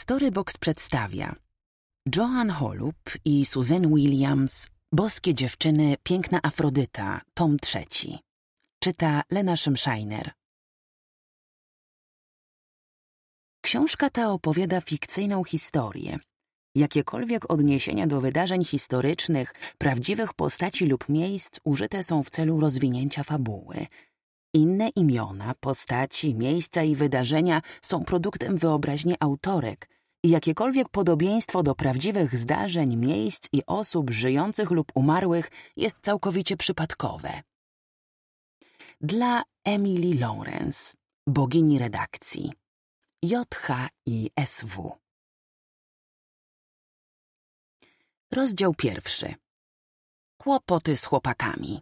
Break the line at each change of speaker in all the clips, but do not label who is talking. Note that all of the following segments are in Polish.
Storybox przedstawia Joanne Holub i Susan Williams, Boskie dziewczyny, piękna Afrodyta, tom 3. Czyta Lena Szymszajner. Książka ta opowiada fikcyjną historię. Jakiekolwiek odniesienia do wydarzeń historycznych, prawdziwych postaci lub miejsc użyte są w celu rozwinięcia fabuły. Inne imiona, postaci, miejsca i wydarzenia są produktem wyobraźni autorek i jakiekolwiek podobieństwo do prawdziwych zdarzeń, miejsc i osób żyjących lub umarłych jest całkowicie przypadkowe. Dla Emily Lawrence, bogini redakcji. JHISW. Rozdział 1. Kłopoty z chłopakami.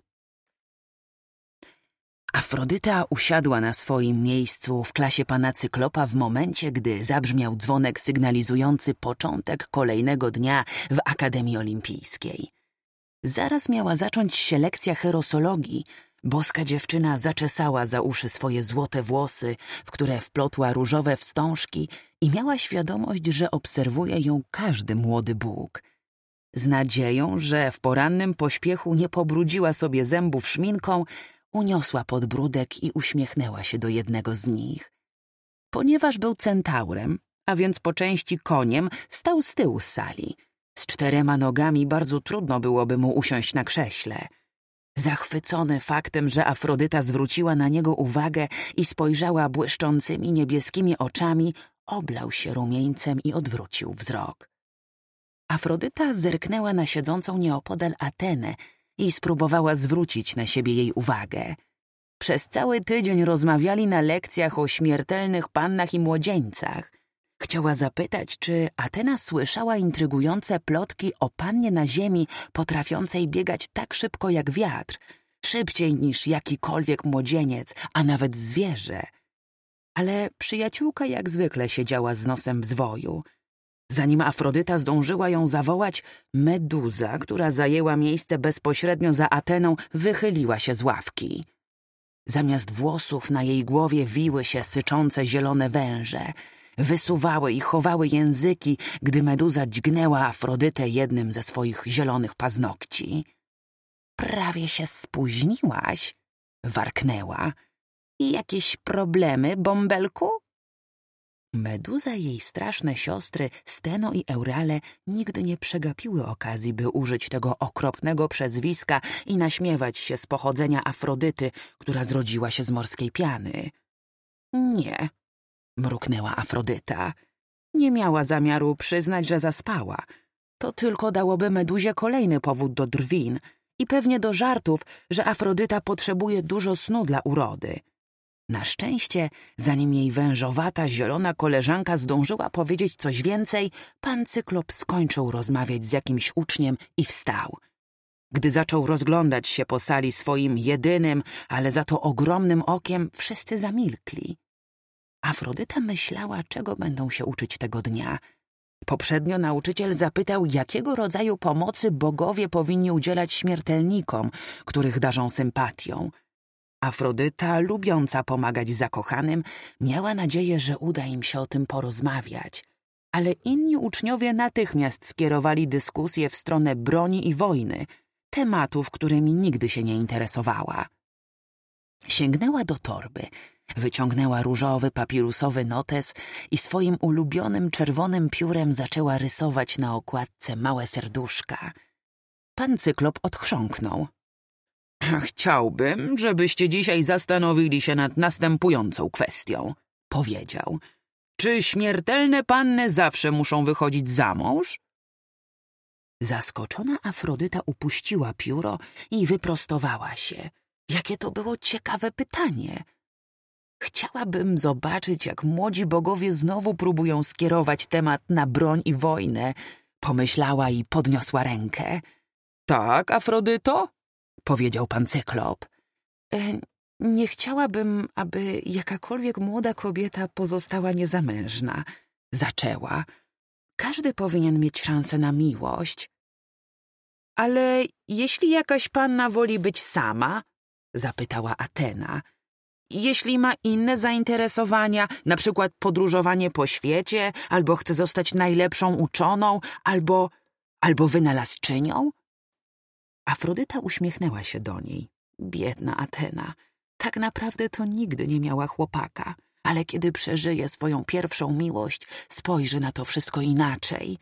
Afrodyta usiadła na swoim miejscu w klasie pana Cyklopa w momencie, gdy zabrzmiał dzwonek sygnalizujący początek kolejnego dnia w Akademii Olimpijskiej. Zaraz miała zacząć się lekcja herosologii. Boska dziewczyna zaczesała za uszy swoje złote włosy, w które wplotła różowe wstążki i miała świadomość, że obserwuje ją każdy młody Bóg. Z nadzieją, że w porannym pośpiechu nie pobrudziła sobie zębów szminką, uniosła podbródek i uśmiechnęła się do jednego z nich. Ponieważ był centaurem, a więc po części koniem, stał z tyłu z sali. Z 4 nogami bardzo trudno byłoby mu usiąść na krześle. Zachwycony faktem, że Afrodyta zwróciła na niego uwagę i spojrzała błyszczącymi niebieskimi oczami, oblał się rumieńcem i odwrócił wzrok. Afrodyta zerknęła na siedzącą nieopodal Atenę i spróbowała zwrócić na siebie jej uwagę. Przez cały tydzień rozmawiali na lekcjach o śmiertelnych pannach i młodzieńcach. Chciała zapytać, czy Atena słyszała intrygujące plotki o pannie na ziemi potrafiącej biegać tak szybko jak wiatr, szybciej niż jakikolwiek młodzieniec, a nawet zwierzę. Ale przyjaciółka jak zwykle siedziała z nosem w zwoju. Zanim Afrodyta zdążyła ją zawołać, Meduza, która zajęła miejsce bezpośrednio za Ateną, wychyliła się z ławki. Zamiast włosów na jej głowie wiły się syczące zielone węże. Wysuwały i chowały języki, gdy Meduza dźgnęła Afrodytę jednym ze swoich zielonych paznokci. Prawie się spóźniłaś, warknęła. I jakieś problemy, bąbelku? Meduza i jej straszne siostry Steno i Eurale nigdy nie przegapiły okazji, by użyć tego okropnego przezwiska i naśmiewać się z pochodzenia Afrodyty, która zrodziła się z morskiej piany. Nie, mruknęła Afrodyta. Nie miała zamiaru przyznać, że zaspała. To tylko dałoby Meduzie kolejny powód do drwin i pewnie do żartów, że Afrodyta potrzebuje dużo snu dla urody. Na szczęście, zanim jej wężowata, zielona koleżanka zdążyła powiedzieć coś więcej, pan Cyklop skończył rozmawiać z jakimś uczniem i wstał. Gdy zaczął rozglądać się po sali swoim jedynym, ale za to ogromnym okiem, wszyscy zamilkli. Afrodyta myślała, czego będą się uczyć tego dnia. Poprzednio nauczyciel zapytał, jakiego rodzaju pomocy bogowie powinni udzielać śmiertelnikom, których darzą sympatią. Afrodyta, lubiąca pomagać zakochanym, miała nadzieję, że uda im się o tym porozmawiać, ale inni uczniowie natychmiast skierowali dyskusję w stronę broni i wojny, tematów, którymi nigdy się nie interesowała. Sięgnęła do torby, wyciągnęła różowy, papirusowy notes i swoim ulubionym czerwonym piórem zaczęła rysować na okładce małe serduszka. Pan Cyklop odchrząknął. Chciałbym, żebyście dzisiaj zastanowili się nad następującą kwestią, powiedział. Czy śmiertelne panny zawsze muszą wychodzić za mąż? Zaskoczona Afrodyta upuściła pióro i wyprostowała się. Jakie to było ciekawe pytanie. Chciałabym zobaczyć, jak młodzi bogowie znowu próbują skierować temat na broń i wojnę, pomyślała i podniosła rękę. Tak, Afrodyto? Powiedział pan Cyklop. Nie chciałabym, aby jakakolwiek młoda kobieta pozostała niezamężna. Zaczęła. Każdy powinien mieć szansę na miłość. Ale jeśli jakaś panna woli być sama? Zapytała Atena. Jeśli ma inne zainteresowania, na przykład podróżowanie po świecie, albo chce zostać najlepszą uczoną, albo wynalazczynią? Afrodyta uśmiechnęła się do niej. Biedna Atena. Tak naprawdę to nigdy nie miała chłopaka, ale kiedy przeżyje swoją pierwszą miłość, spojrzy na to wszystko inaczej.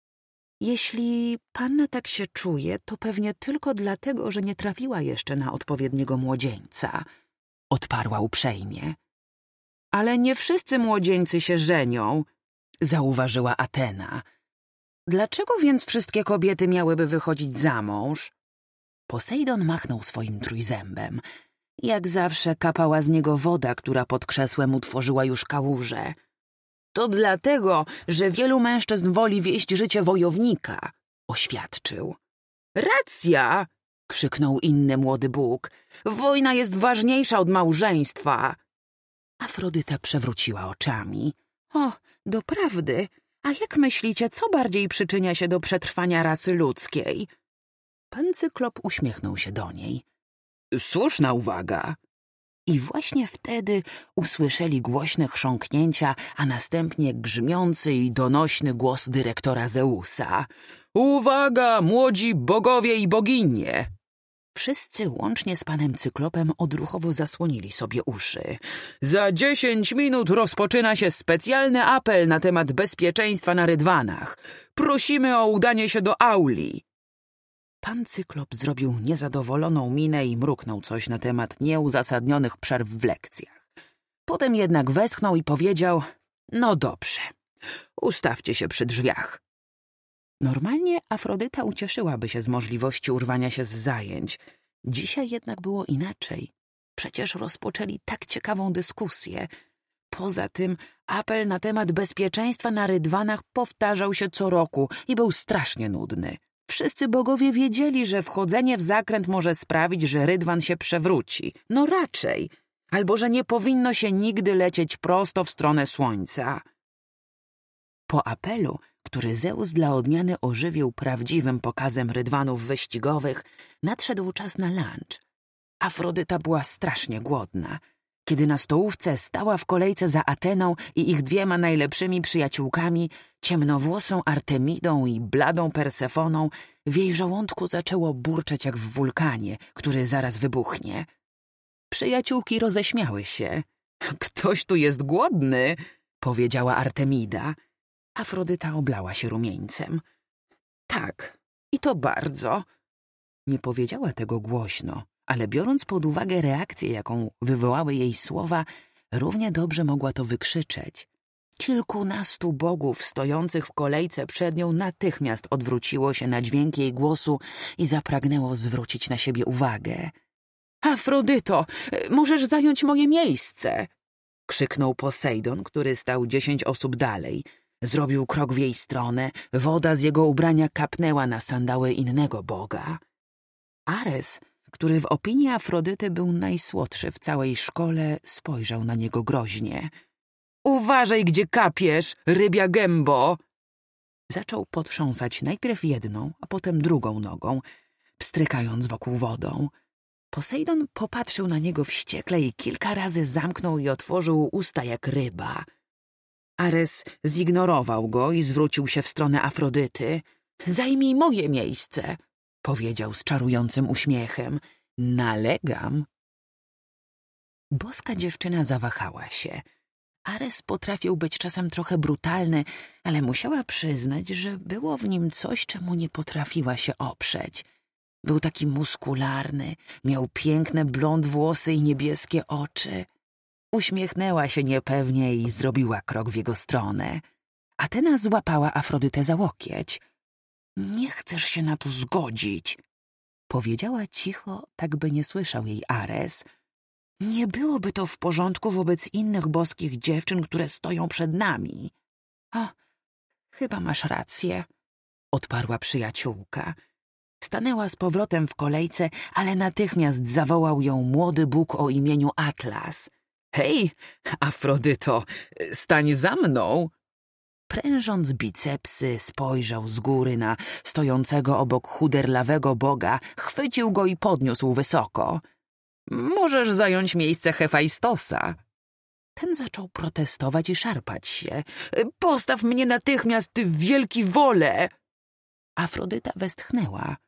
Jeśli panna tak się czuje, to pewnie tylko dlatego, że nie trafiła jeszcze na odpowiedniego młodzieńca, odparła uprzejmie. Ale nie wszyscy młodzieńcy się żenią, zauważyła Atena. Dlaczego więc wszystkie kobiety miałyby wychodzić za mąż? Posejdon machnął swoim trójzębem. Jak zawsze kapała z niego woda, która pod krzesłem utworzyła już kałużę. To dlatego, że wielu mężczyzn woli wieść życie wojownika, oświadczył. Racja! Krzyknął inny młody Bóg. Wojna jest ważniejsza od małżeństwa. Afrodyta przewróciła oczami. O, doprawdy. A jak myślicie, co bardziej przyczynia się do przetrwania rasy ludzkiej? Pan Cyklop uśmiechnął się do niej. Słuszna uwaga. I właśnie wtedy usłyszeli głośne chrząknięcia, a następnie grzmiący i donośny głos dyrektora Zeusa. Uwaga, młodzi bogowie i boginie! Wszyscy łącznie z panem Cyklopem odruchowo zasłonili sobie uszy. Za 10 minut rozpoczyna się specjalny apel na temat bezpieczeństwa na rydwanach. Prosimy o udanie się do auli. Pan Cyklop zrobił niezadowoloną minę i mruknął coś na temat nieuzasadnionych przerw w lekcjach. Potem jednak westchnął i powiedział: no dobrze, ustawcie się przy drzwiach. Normalnie Afrodyta ucieszyłaby się z możliwości urwania się z zajęć. Dzisiaj jednak było inaczej. Przecież rozpoczęli tak ciekawą dyskusję. Poza tym apel na temat bezpieczeństwa na rydwanach powtarzał się co roku i był strasznie nudny. Wszyscy bogowie wiedzieli, że wchodzenie w zakręt może sprawić, że rydwan się przewróci. No raczej. Albo że nie powinno się nigdy lecieć prosto w stronę słońca. Po apelu, który Zeus dla odmiany ożywił prawdziwym pokazem rydwanów wyścigowych, nadszedł czas na lunch. Afrodyta była strasznie głodna. Kiedy na stołówce stała w kolejce za Ateną i ich 2 najlepszymi przyjaciółkami, ciemnowłosą Artemidą i bladą Persefoną, w jej żołądku zaczęło burczeć jak w wulkanie, który zaraz wybuchnie. Przyjaciółki roześmiały się. Ktoś tu jest głodny, powiedziała Artemida. Afrodyta oblała się rumieńcem. Tak, i to bardzo. Nie powiedziała tego głośno, ale biorąc pod uwagę reakcję, jaką wywołały jej słowa, równie dobrze mogła to wykrzyczeć. Kilkunastu bogów stojących w kolejce przed nią natychmiast odwróciło się na dźwięk jej głosu i zapragnęło zwrócić na siebie uwagę. Afrodyto, możesz zająć moje miejsce! Krzyknął Posejdon, który stał 10 osób dalej. Zrobił krok w jej stronę, woda z jego ubrania kapnęła na sandały innego boga. Ares, który w opinii Afrodyty był najsłodszy w całej szkole, spojrzał na niego groźnie. Uważaj, gdzie kapiesz, rybia gębo! Zaczął potrząsać najpierw jedną, a potem drugą nogą, pstrykając wokół wodą. Posejdon popatrzył na niego wściekle i kilka razy zamknął i otworzył usta jak ryba. Ares zignorował go i zwrócił się w stronę Afrodyty. Zajmij moje miejsce, powiedział z czarującym uśmiechem. Nalegam. Boska dziewczyna zawahała się. Ares potrafił być czasem trochę brutalny, ale musiała przyznać, że było w nim coś, czemu nie potrafiła się oprzeć. Był taki muskularny, miał piękne blond włosy i niebieskie oczy. Uśmiechnęła się niepewnie i zrobiła krok w jego stronę. Atena złapała Afrodytę za łokieć. Nie chcesz się na to zgodzić, powiedziała cicho, tak by nie słyszał jej Ares. Nie byłoby to w porządku wobec innych boskich dziewczyn, które stoją przed nami. O, chyba masz rację, odparła przyjaciółka. Stanęła z powrotem w kolejce, ale natychmiast zawołał ją młody Bóg o imieniu Atlas. Hej, Afrodyto, stań za mną! Prężąc bicepsy, spojrzał z góry na stojącego obok chuderlawego boga, chwycił go i podniósł wysoko. Możesz zająć miejsce Hefajstosa. Ten zaczął protestować i szarpać się. Postaw mnie natychmiast, ty wielki wole! Afrodyta westchnęła